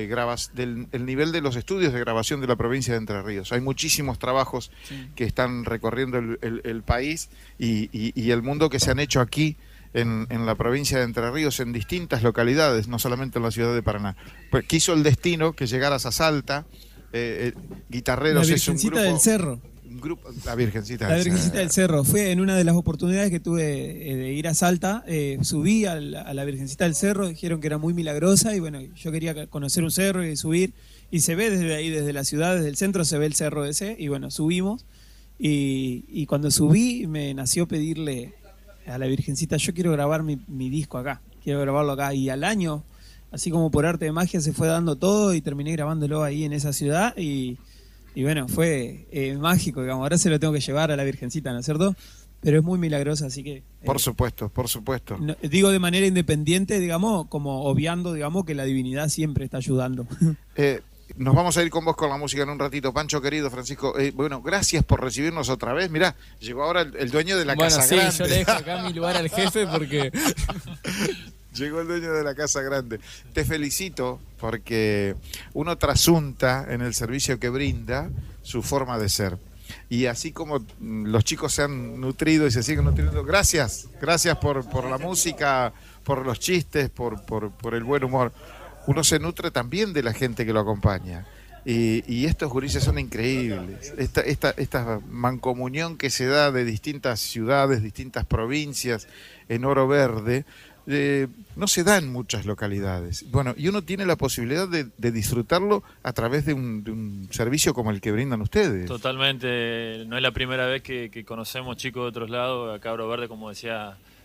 el nivel de los estudios de grabación de la provincia de Entre Ríos. Hay muchísimos trabajos que están recorriendo el país y el mundo que se han hecho aquí en la provincia de Entre Ríos, en distintas localidades, no solamente en la ciudad de Paraná. Pues quiso el destino que llegaras a Salta, Guitarreros es un grupo... del Cerro. La Virgencita del Cerro. Fue en una de las oportunidades que tuve de ir a Salta, subí a la Virgencita del Cerro, dijeron que era muy milagrosa y bueno, yo quería conocer un cerro y subir, y se ve desde ahí, desde la ciudad, desde el centro se ve el cerro ese, y bueno, subimos, y cuando subí me nació pedirle a la Virgencita, yo quiero grabar mi disco acá, quiero grabarlo acá, y al año, así como por arte de magia, se fue dando todo y terminé grabándolo ahí en esa ciudad y bueno, fue mágico, digamos. Ahora se lo tengo que llevar a la Virgencita, ¿no es cierto? Pero es muy milagrosa, así que... Por supuesto, por supuesto. No, digo de manera independiente, digamos, como obviando, digamos, que la divinidad siempre está ayudando. Nos vamos a ir con vos con la música en un ratito. Pancho, querido, Francisco, bueno, gracias por recibirnos otra vez. Mirá, llegó ahora el dueño de la Casa Grande. Sí, yo le dejo acá mi lugar al jefe porque... Llegó el dueño de la Casa Grande. Te felicito porque uno trasunta en el servicio que brinda su forma de ser. Y así como los chicos se han nutrido y se siguen nutriendo, gracias por la música, por los chistes, por el buen humor. Uno se nutre también de la gente que lo acompaña. Y estos gurises son increíbles. Esta mancomunión que se da de distintas ciudades, distintas provincias en Oro Verde, no se da en muchas localidades. Bueno, y uno tiene la posibilidad de disfrutarlo a través de un servicio como el que brindan ustedes. Totalmente. No es la primera vez que conocemos chicos de otros lados. Acá Oro Verde, como decía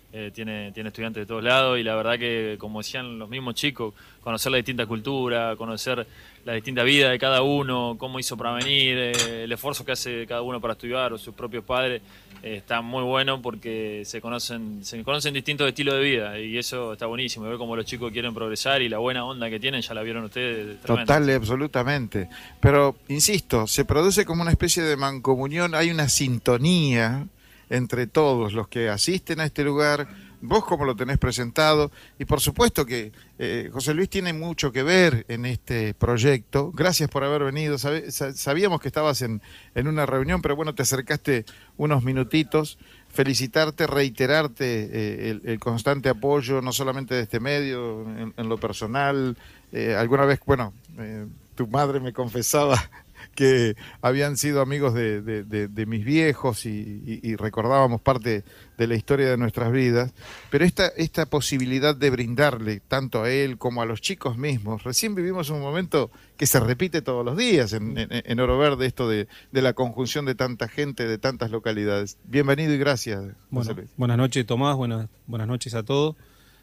tiene estudiantes de todos lados y la verdad que, como decían los mismos chicos, conocer la distinta cultura, conocer la distinta vida de cada uno, cómo hizo para venir, el esfuerzo que hace cada uno para estudiar o sus propios padres, está muy bueno porque se conocen distintos estilos de vida y eso está buenísimo. Ver cómo los chicos quieren progresar y la buena onda que tienen, ya la vieron ustedes. Tremendo. Total, absolutamente. Pero, insisto, se produce como una especie de mancomunión, hay una sintonía entre todos los que asisten a este lugar, vos como lo tenés presentado, y por supuesto que José Luis tiene mucho que ver en este proyecto. Gracias por haber venido. Sabíamos que estabas en una reunión, pero bueno, te acercaste unos minutitos. Felicitarte, reiterarte el constante apoyo, no solamente de este medio, en lo personal. Alguna vez, bueno, tu madre me confesaba que habían sido amigos de mis viejos y recordábamos parte de la historia de nuestras vidas, pero esta posibilidad de brindarle tanto a él como a los chicos mismos, recién vivimos un momento que se repite todos los días en Oro Verde, esto de la conjunción de tanta gente, de tantas localidades. Bienvenido y gracias. Bueno, buenas noches, Tomás, buenas noches a todos.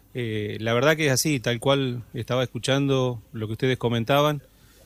La verdad que es así, tal cual estaba escuchando lo que ustedes comentaban.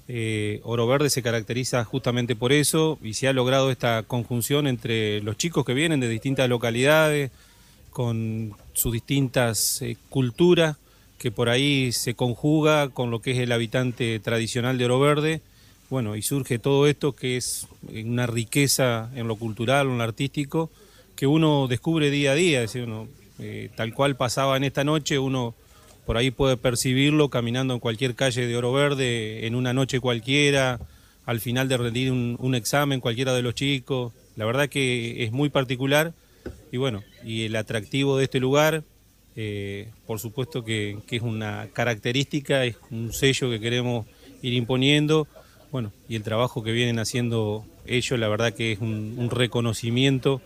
Oro Verde se caracteriza justamente por eso y se ha logrado esta conjunción entre los chicos que vienen de distintas localidades con sus distintas culturas, que por ahí se conjuga con lo que es el habitante tradicional de Oro Verde. Bueno, y surge todo esto que es una riqueza en lo cultural, en lo artístico, que uno descubre día a día. Es decir, tal cual pasaba en esta noche, uno por ahí puede percibirlo caminando en cualquier calle de Oro Verde, en una noche cualquiera, al final de rendir un examen cualquiera de los chicos. La verdad que es muy particular y bueno, y el atractivo de este lugar, por supuesto que es una característica, es un sello que queremos ir imponiendo. Bueno, y el trabajo que vienen haciendo ellos, la verdad que es un reconocimiento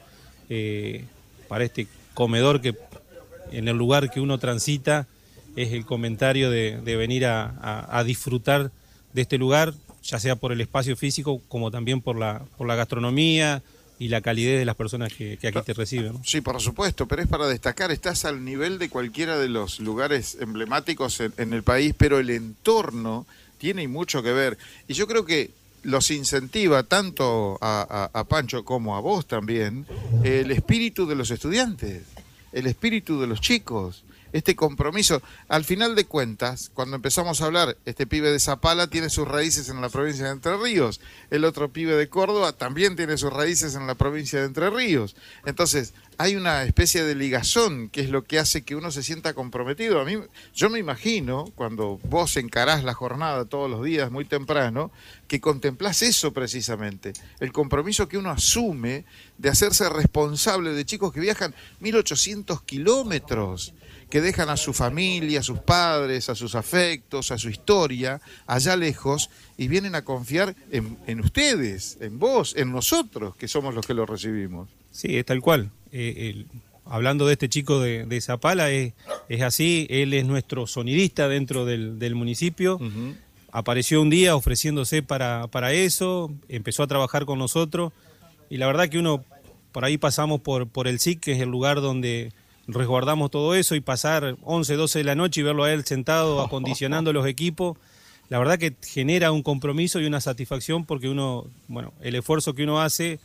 para este comedor que en el lugar que uno transita es el comentario de venir a disfrutar de este lugar, ya sea por el espacio físico como también por la gastronomía y la calidez de las personas que aquí te reciben, ¿no? Sí, por supuesto, pero es para destacar, estás al nivel de cualquiera de los lugares emblemáticos en el país, pero el entorno tiene mucho que ver. Y yo creo que los incentiva tanto a Pancho como a vos también el espíritu de los estudiantes, el espíritu de los chicos. Este compromiso, al final de cuentas, cuando empezamos a hablar, este pibe de Zapala tiene sus raíces en la provincia de Entre Ríos, el otro pibe de Córdoba también tiene sus raíces en la provincia de Entre Ríos. Entonces, hay una especie de ligazón que es lo que hace que uno se sienta comprometido. Yo me imagino, cuando vos encarás la jornada todos los días muy temprano, que contemplás eso precisamente, el compromiso que uno asume de hacerse responsable de chicos que viajan 1800 kilómetros, que dejan a su familia, a sus padres, a sus afectos, a su historia, allá lejos, y vienen a confiar en ustedes, en vos, en nosotros, que somos los que lo recibimos. Sí, es tal cual. Hablando de este chico de Zapala, es así, él es nuestro sonidista dentro del municipio. Uh-huh. Apareció un día ofreciéndose para eso, empezó a trabajar con nosotros, y la verdad que uno, por ahí pasamos por el SIC, que es el lugar donde resguardamos todo eso, y pasar 11, 12 de la noche y verlo a él sentado acondicionando los equipos, la verdad que genera un compromiso y una satisfacción porque uno, bueno, el esfuerzo que uno hace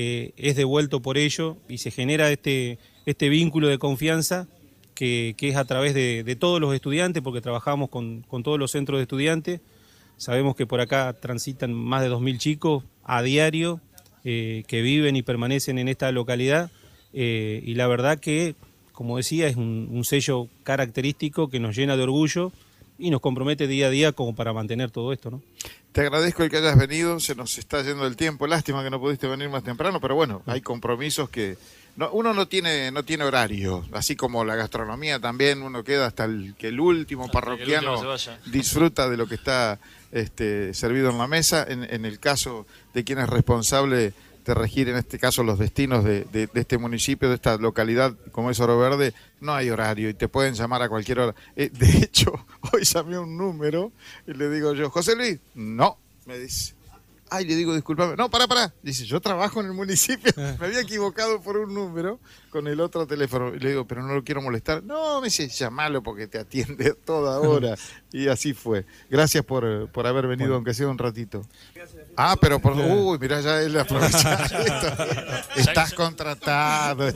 es devuelto por ello y se genera este vínculo de confianza que es a través de todos los estudiantes, porque trabajamos con todos los centros de estudiantes. Sabemos que por acá transitan más de 2.000 chicos a diario que viven y permanecen en esta localidad y la verdad que, como decía, es un sello característico que nos llena de orgullo y nos compromete día a día como para mantener todo esto, ¿no? Te agradezco el que hayas venido, se nos está yendo el tiempo, lástima que no pudiste venir más temprano, pero bueno, hay compromisos que uno no tiene horario, así como la gastronomía también, uno queda hasta que el último parroquiano disfruta de lo que está servido en la mesa. En el caso de quien es responsable de regir, en este caso, los destinos de este municipio, de esta localidad como es Oro Verde, no hay horario y te pueden llamar a cualquier hora. De hecho, hoy llamé un número y le digo yo, José Luis, no, me dice, Ay, le digo, discúlpame. No, pará. Dice, yo trabajo en el municipio. Me había equivocado por un número con el otro teléfono. Y le digo, pero no lo quiero molestar. No, me dice, llamalo porque te atiende toda hora. Y así fue. Gracias por haber venido, aunque sea un ratito. Uy, mirá, ya él aprovecha. Estás contratado.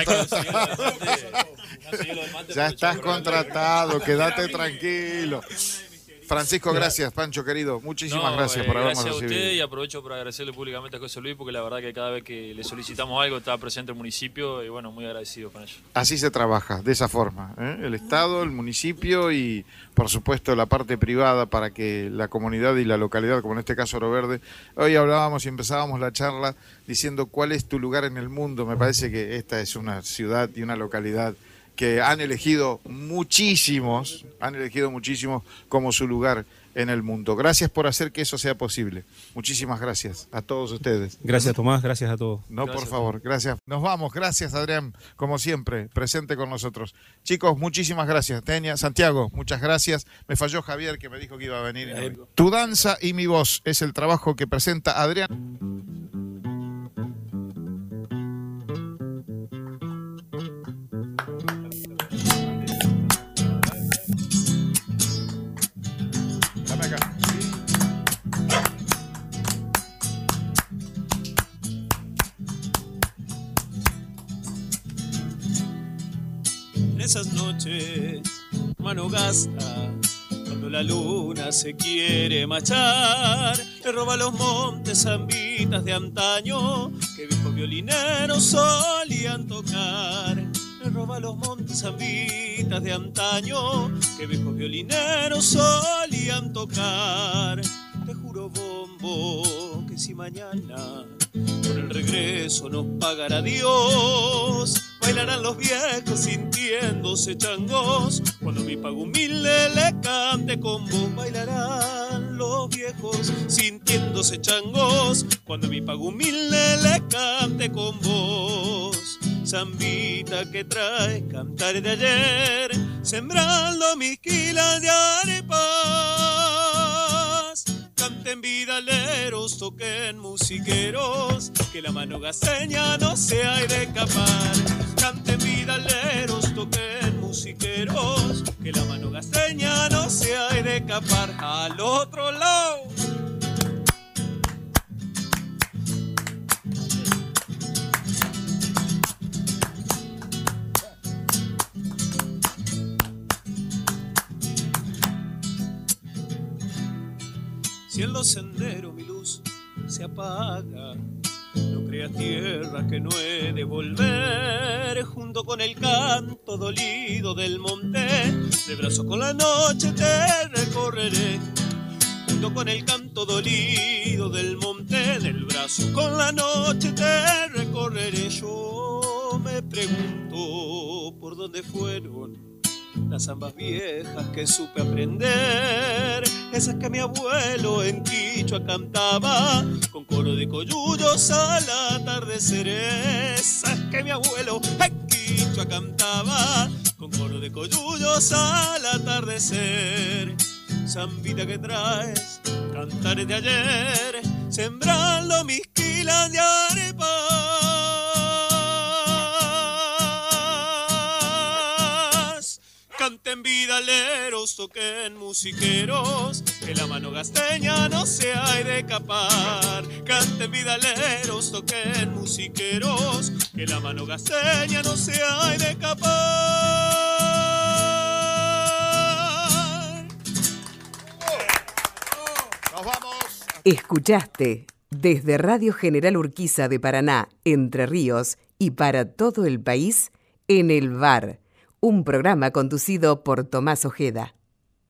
Ya estás contratado, quédate tranquilo. Francisco, gracias, Pancho querido. Muchísimas gracias por habernos recibido. Gracias a usted, y aprovecho para agradecerle públicamente a José Luis, porque la verdad que cada vez que le solicitamos algo está presente el municipio y bueno, muy agradecido con ello. Así se trabaja, de esa forma, ¿eh? El Estado, el municipio y por supuesto la parte privada para que la comunidad y la localidad, como en este caso Oro Verde, hoy hablábamos y empezábamos la charla diciendo cuál es tu lugar en el mundo. Me parece que esta es una ciudad y una localidad que han elegido muchísimos como su lugar en el mundo. Gracias por hacer que eso sea posible. Muchísimas gracias a todos ustedes. Gracias, Tomás, gracias a todos. No, gracias, por favor, gracias. Nos vamos, gracias, Adrián, como siempre, presente con nosotros. Chicos, muchísimas gracias. Tenia, Santiago, muchas gracias. Me falló Javier, que me dijo que iba a venir. Tu danza y mi voz es el trabajo que presenta Adrián. Esas noches, mano gasta, cuando la luna se quiere marchar, le roba los montes zambitas de antaño que viejos violineros solían tocar. Le roba los montes zambitas de antaño que viejos violineros solían tocar. Te juro, bombo, que si mañana por el regreso nos pagará Dios, bailarán los viejos sintiéndose changos cuando mi pago humilde le cante con vos. Bailarán los viejos sintiéndose changos cuando mi pago humilde le cante con vos. Zambita que trae cantar de ayer, sembrando mis quilas de arepas. Canten vidaleros, toquen musiqueros, que la mano gaseña no se ha de escapar. Canten vidaleros, toquen musiqueros, que la mano gaseña no se ha de escapar. Al otro lado. Si en los senderos mi luz se apaga, no creas tierra que no he de volver. Junto con el canto dolido del monte, de brazo con la noche te recorreré. Junto con el canto dolido del monte, del brazo con la noche te recorreré. Yo me pregunto por dónde fueron las zambas viejas que supe aprender, esas que mi abuelo en quichua cantaba con coro de coyullos al atardecer. Esas que mi abuelo en quichua cantaba con coro de coyullos al atardecer. Zambita que traes, cantares de ayer, sembrando mis quilas de arepas. Canten vidaleros, toquen musiqueros, que la mano gasteña no se ha de escapar. Canten vidaleros, toquen musiqueros, que la mano gasteña no se ha de escapar. Nos vamos. Escuchaste desde Radio General Urquiza de Paraná, Entre Ríos y para todo el país, En el Bar, un programa conducido por Tomás Ojeda.